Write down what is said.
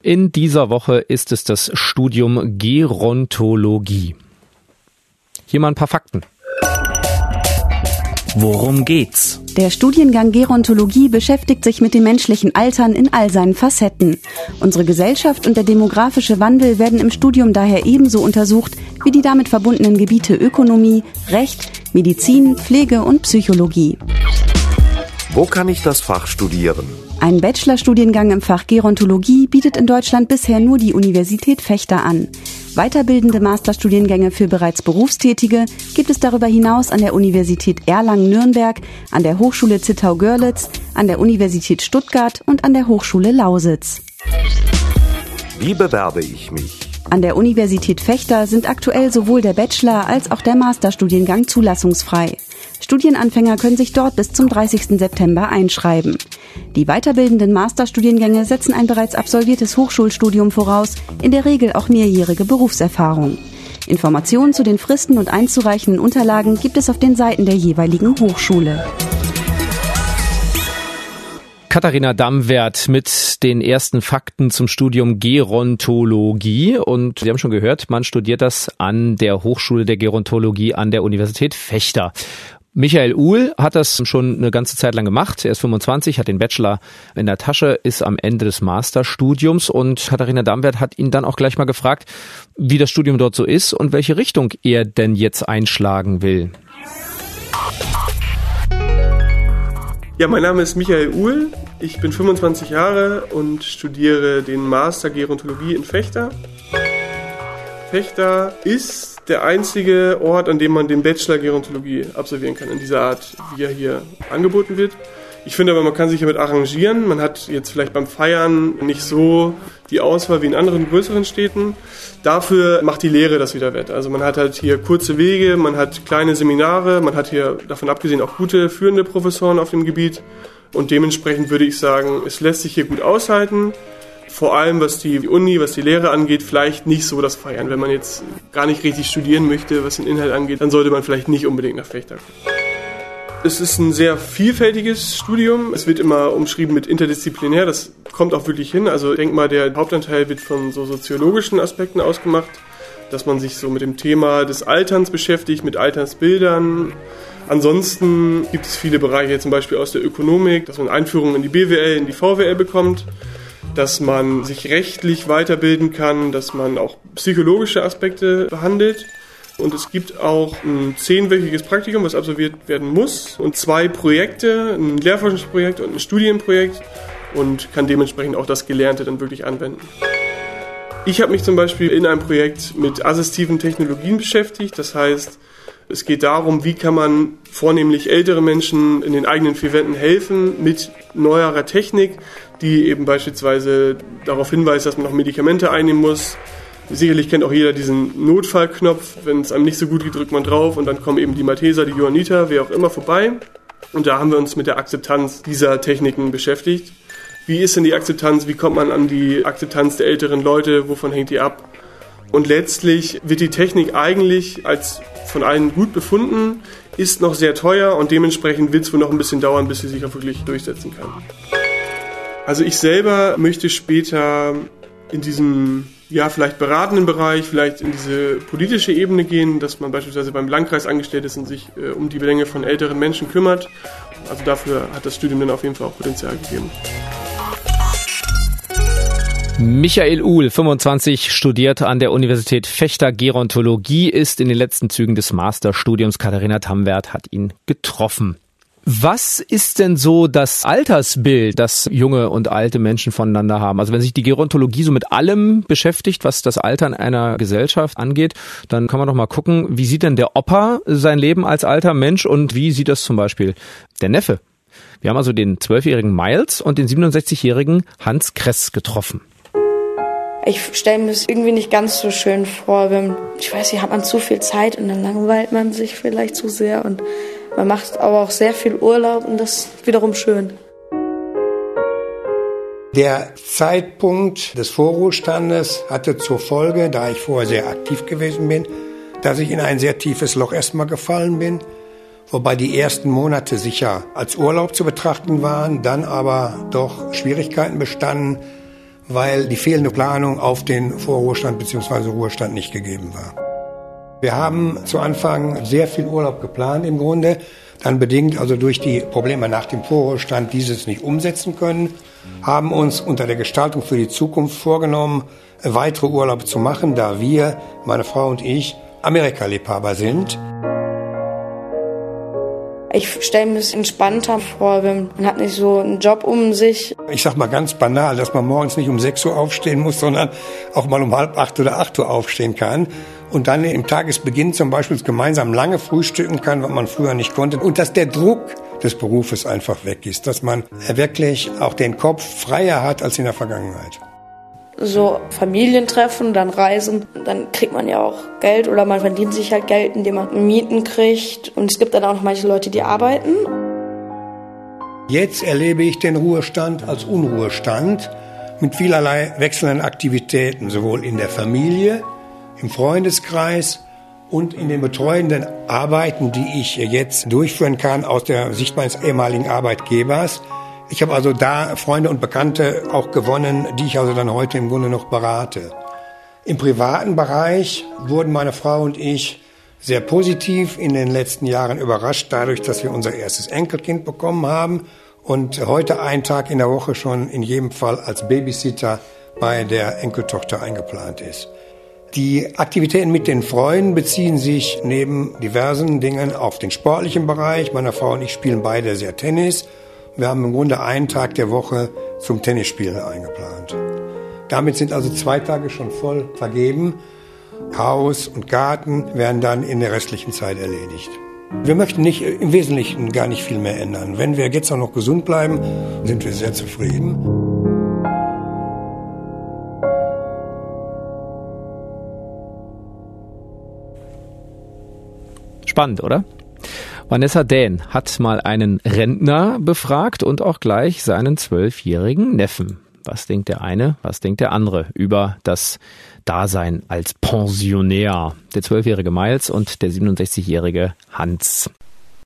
In dieser Woche ist es das Studium Gerontologie. Hier mal ein paar Fakten. Worum geht's? Der Studiengang Gerontologie beschäftigt sich mit dem menschlichen Altern in all seinen Facetten. Unsere Gesellschaft und der demografische Wandel werden im Studium daher ebenso untersucht wie die damit verbundenen Gebiete Ökonomie, Recht, Medizin, Pflege und Psychologie. Wo kann ich das Fach studieren? Ein Bachelorstudiengang im Fach Gerontologie bietet in Deutschland bisher nur die Universität Vechta an. Weiterbildende Masterstudiengänge für bereits Berufstätige gibt es darüber hinaus an der Universität Erlangen-Nürnberg, an der Hochschule Zittau-Görlitz, an der Universität Stuttgart und an der Hochschule Lausitz. Wie bewerbe ich mich? An der Universität Vechta sind aktuell sowohl der Bachelor- als auch der Masterstudiengang zulassungsfrei. Studienanfänger können sich dort bis zum 30. September einschreiben. Die weiterbildenden Masterstudiengänge setzen ein bereits absolviertes Hochschulstudium voraus, in der Regel auch mehrjährige Berufserfahrung. Informationen zu den Fristen und einzureichenden Unterlagen gibt es auf den Seiten der jeweiligen Hochschule. Katharina Damwert mit den ersten Fakten zum Studium Gerontologie. Und wir haben schon gehört, man studiert das an der Hochschule der Gerontologie an der Universität Vechta. Michael Uhl hat das schon eine ganze Zeit lang gemacht. Er ist 25, hat den Bachelor in der Tasche, ist am Ende des Masterstudiums. Und Katharina Damwert hat ihn dann auch gleich mal gefragt, wie das Studium dort so ist und welche Richtung er denn jetzt einschlagen will. Ja, mein Name ist Michael Uhl, ich bin 25 Jahre und studiere den Master Gerontologie in Vechta. Vechta ist der einzige Ort, an dem man den Bachelor Gerontologie absolvieren kann, in dieser Art, wie er hier angeboten wird. Ich finde aber, man kann sich damit arrangieren. Man hat jetzt vielleicht beim Feiern nicht so die Auswahl wie in anderen größeren Städten. Dafür macht die Lehre das wieder wett. Also man hat halt hier kurze Wege, man hat kleine Seminare, man hat hier davon abgesehen auch gute führende Professoren auf dem Gebiet. Und dementsprechend würde ich sagen, es lässt sich hier gut aushalten. Vor allem, was die Uni, was die Lehre angeht, vielleicht nicht so das Feiern. Wenn man jetzt gar nicht richtig studieren möchte, was den Inhalt angeht, dann sollte man vielleicht nicht unbedingt nach Vechta kommen. Es ist ein sehr vielfältiges Studium. Es wird immer umschrieben mit interdisziplinär. Das kommt auch wirklich hin. Also ich denke mal, der Hauptanteil wird von so soziologischen Aspekten ausgemacht, dass man sich so mit dem Thema des Alterns beschäftigt, mit Altersbildern. Ansonsten gibt es viele Bereiche, zum Beispiel aus der Ökonomik, dass man Einführungen in die BWL, in die VWL bekommt, dass man sich rechtlich weiterbilden kann, dass man auch psychologische Aspekte behandelt. Und es gibt auch ein 10-wöchiges Praktikum, was absolviert werden muss, und 2 Projekte, ein Lehrforschungsprojekt und ein Studienprojekt, und kann dementsprechend auch das Gelernte dann wirklich anwenden. Ich habe mich zum Beispiel in einem Projekt mit assistiven Technologien beschäftigt. Das heißt, es geht darum, wie kann man vornehmlich ältere Menschen in den eigenen 4 Wänden helfen mit neuerer Technik, die eben beispielsweise darauf hinweist, dass man noch Medikamente einnehmen muss. Sicherlich kennt auch jeder diesen Notfallknopf. Wenn es einem nicht so gut geht, drückt man drauf und dann kommen eben die Malteser, die Johanniter, wer auch immer vorbei. Und da haben wir uns mit der Akzeptanz dieser Techniken beschäftigt. Wie ist denn die Akzeptanz? Wie kommt man an die Akzeptanz der älteren Leute? Wovon hängt die ab? Und letztlich wird die Technik eigentlich als von allen gut befunden, ist noch sehr teuer und dementsprechend wird es wohl noch ein bisschen dauern, bis sie sich auch wirklich durchsetzen kann. Also ich selber möchte später in diesem vielleicht beratenden Bereich, vielleicht in diese politische Ebene gehen, dass man beispielsweise beim Landkreis angestellt ist und sich um die Belange von älteren Menschen kümmert. Also dafür hat das Studium dann auf jeden Fall auch Potenzial gegeben. Michael Uhl, 25, studiert an der Universität Vechta Gerontologie, ist in den letzten Zügen des Masterstudiums. Katharina Damwert hat ihn getroffen. Was ist denn so das Altersbild, das junge und alte Menschen voneinander haben? Also wenn sich die Gerontologie so mit allem beschäftigt, was das Altern einer Gesellschaft angeht, dann kann man doch mal gucken, wie sieht denn der Opa sein Leben als alter Mensch und wie sieht das zum Beispiel der Neffe? Wir haben also den 12-jährigen Miles und den 67-jährigen Hans Kress getroffen. Ich stelle mir das irgendwie nicht ganz so schön vor, wenn, ich weiß nicht, hat man zu viel Zeit und dann langweilt man sich vielleicht zu sehr und man macht aber auch sehr viel Urlaub und das ist wiederum schön. Der Zeitpunkt des Vorruhestandes hatte zur Folge, da ich vorher sehr aktiv gewesen bin, dass ich in ein sehr tiefes Loch erstmal gefallen bin, wobei die ersten Monate sicher als Urlaub zu betrachten waren, dann aber doch Schwierigkeiten bestanden, weil die fehlende Planung auf den Vorruhestand bzw. Ruhestand nicht gegeben war. Wir haben zu Anfang sehr viel Urlaub geplant im Grunde, dann bedingt also durch die Probleme nach dem Vorruhestand dieses nicht umsetzen können, haben uns unter der Gestaltung für die Zukunft vorgenommen, weitere Urlaube zu machen, da wir, meine Frau und ich, Amerika-Liebhaber sind. Ich stelle mir es entspannter vor, wenn man hat nicht so einen Job um sich. Ich sag mal ganz banal, dass man morgens nicht um 6 Uhr aufstehen muss, sondern auch mal um 7:30 oder 8 Uhr aufstehen kann. Und dann im Tagesbeginn zum Beispiel gemeinsam lange frühstücken kann, was man früher nicht konnte. Und dass der Druck des Berufes einfach weg ist, dass man wirklich auch den Kopf freier hat als in der Vergangenheit. So Familientreffen, dann Reisen, dann kriegt man ja auch Geld oder man verdient sich halt Geld, indem man Mieten kriegt. Und es gibt dann auch noch manche Leute, die arbeiten. Jetzt erlebe ich den Ruhestand als Unruhestand mit vielerlei wechselnden Aktivitäten, sowohl in der Familie, im Freundeskreis und in den betreuenden Arbeiten, die ich jetzt durchführen kann aus der Sicht meines ehemaligen Arbeitgebers. Ich habe also da Freunde und Bekannte auch gewonnen, die ich also dann heute im Grunde noch berate. Im privaten Bereich wurden meine Frau und ich sehr positiv in den letzten Jahren überrascht, dadurch, dass wir unser erstes Enkelkind bekommen haben und heute einen Tag in der Woche schon in jedem Fall als Babysitter bei der Enkeltochter eingeplant ist. Die Aktivitäten mit den Freunden beziehen sich neben diversen Dingen auf den sportlichen Bereich. Meine Frau und ich spielen beide sehr Tennis. Wir haben im Grunde einen Tag der Woche zum Tennisspielen eingeplant. Damit sind also 2 Tage schon voll vergeben. Haus und Garten werden dann in der restlichen Zeit erledigt. Wir möchten im Wesentlichen gar nicht viel mehr ändern. Wenn wir jetzt auch noch gesund bleiben, sind wir sehr zufrieden. Spannend, oder? Vanessa Dähn hat mal einen Rentner befragt und auch gleich seinen 12-jährigen Neffen. Was denkt der eine, was denkt der andere über das Dasein als Pensionär? Der 12-jährige Miles und der 67-jährige Hans.